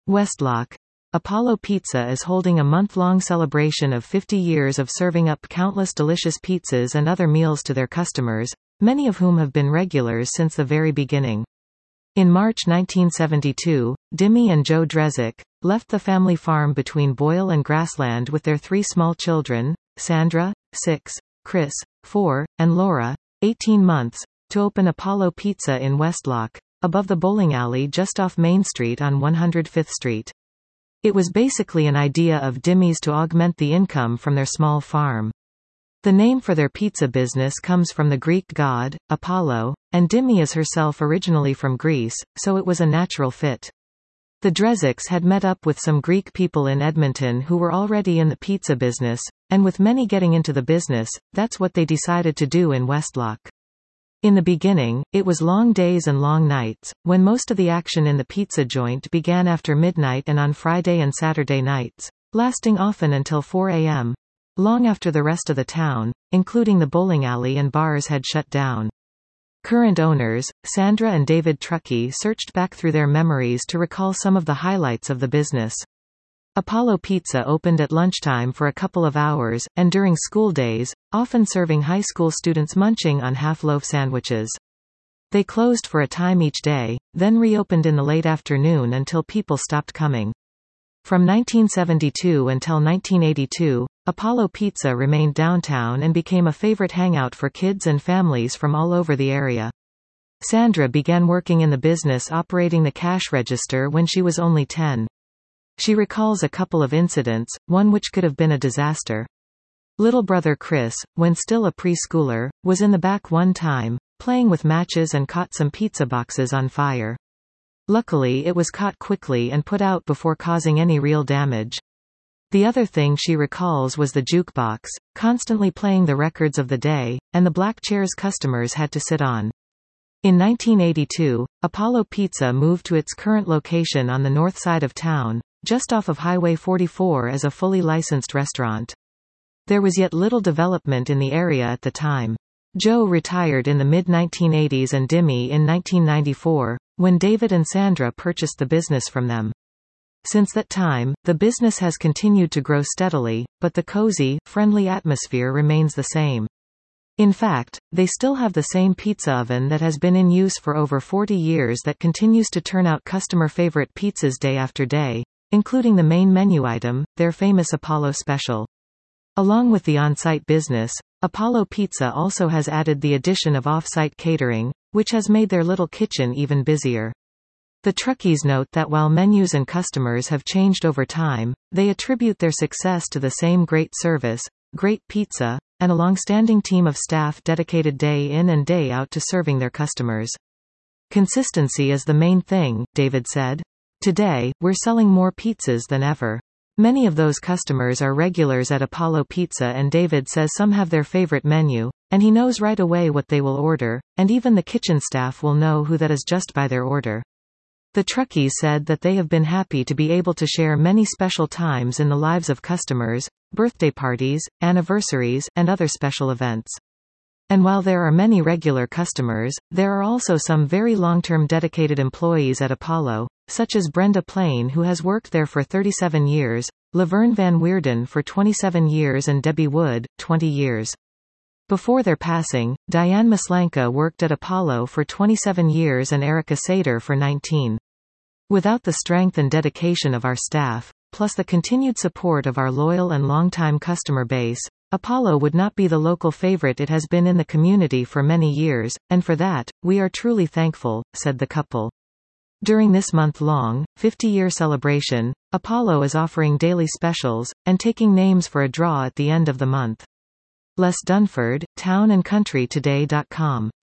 Westlock. Apollo Pizza is holding a month-long celebration of 50 years of serving up countless delicious pizzas and other meals to their customers, many of whom have been regulars since the very beginning. In March 1972, Dimmy and Joe Drezik left the family farm between Boyle and Grassland with their 3 small children, Sandra, 6, Chris, 4, and Laura, 18 months, to open Apollo Pizza in Westlock, above the bowling alley just off Main Street on 105th Street. It was basically an idea of Dimmy's to augment the income from their small farm. The name for their pizza business comes from the Greek god, Apollo, and Dimmy is herself originally from Greece, so it was a natural fit. The Dreziks had met up with some Greek people in Edmonton who were already in the pizza business, and with many getting into the business, that's what they decided to do in Westlock. In the beginning, it was long days and long nights, when most of the action in the pizza joint began after midnight and on Friday and Saturday nights, lasting often until 4 a.m. long after the rest of the town, including the bowling alley and bars, had shut down. Current owners, Sandra and David Truckee, searched back through their memories to recall some of the highlights of the business. Apollo Pizza opened at lunchtime for a couple of hours, and during school days, often serving high school students munching on half-loaf sandwiches. They closed for a time each day, then reopened in the late afternoon until people stopped coming. From 1972 until 1982, Apollo Pizza remained downtown and became a favorite hangout for kids and families from all over the area. Sandra began working in the business operating the cash register when she was only 10. She recalls a couple of incidents, one which could have been a disaster. Little brother Chris, when still a preschooler, was in the back one time, playing with matches and caught some pizza boxes on fire. Luckily it was caught quickly and put out before causing any real damage. The other thing she recalls was the jukebox, constantly playing the records of the day, and the black chairs customers had to sit on. In 1982, Apollo Pizza moved to its current location on the north side of town, just off of Highway 44, as a fully licensed restaurant. There was yet little development in the area at the time. Joe retired in the mid-1980s and Dimmy in 1994, when David and Sandra purchased the business from them. Since that time, the business has continued to grow steadily, but the cozy, friendly atmosphere remains the same. In fact, they still have the same pizza oven that has been in use for over 40 years that continues to turn out customer-favorite pizzas day after day, including the main menu item, their famous Apollo Special. Along with the on-site business, Apollo Pizza also has added the addition of off-site catering, which has made their little kitchen even busier. The Truckees note that while menus and customers have changed over time, they attribute their success to the same great service, great pizza, and a long-standing team of staff dedicated day in and day out to serving their customers. Consistency is the main thing, David said. Today, we're selling more pizzas than ever. Many of those customers are regulars at Apollo Pizza, and David says some have their favorite menu, and he knows right away what they will order, and even the kitchen staff will know who that is just by their order. The Truckees said that they have been happy to be able to share many special times in the lives of customers, birthday parties, anniversaries, and other special events. And while there are many regular customers, there are also some very long-term dedicated employees at Apollo, such as Brenda Plain, who has worked there for 37 years, Laverne Van Weerden for 27 years and Debbie Wood, 20 years. Before their passing, Diane Maslanka worked at Apollo for 27 years and Erica Sater for 19. Without the strength and dedication of our staff, plus the continued support of our loyal and longtime customer base, Apollo would not be the local favorite it has been in the community for many years, and for that, we are truly thankful, said the couple. During this month-long, 50-year celebration, Apollo is offering daily specials, and taking names for a draw at the end of the month. Les Dunford, townandcountrytoday.com